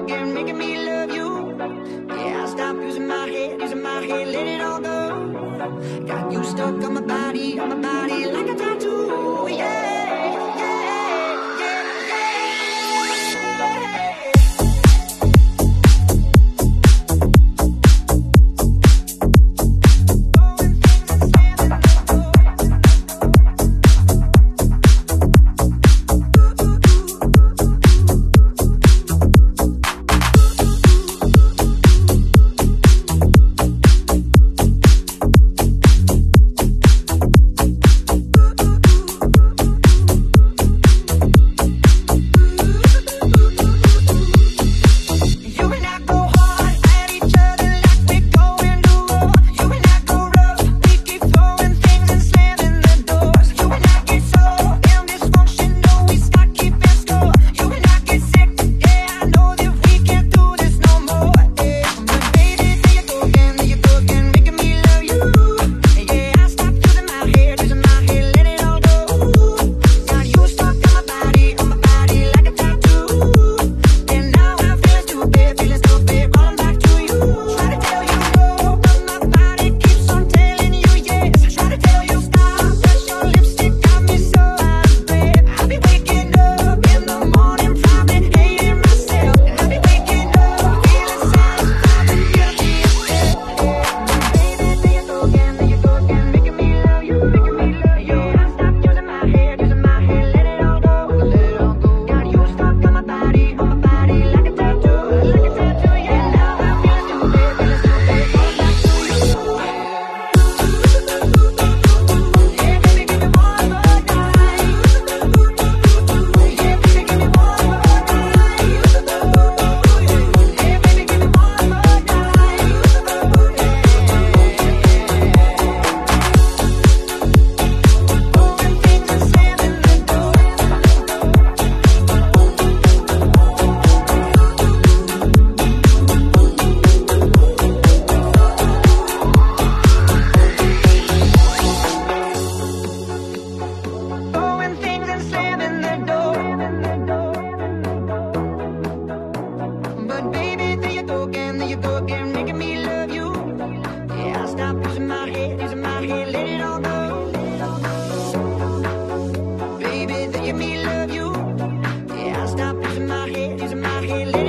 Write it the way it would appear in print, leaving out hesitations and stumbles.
again, making me love you. Yeah, I stop using my head, let it all go. Got you stuck on my body like a tattoo. Yeah. Let it all go. Baby, that you me love you. Yeah, I stop using my head,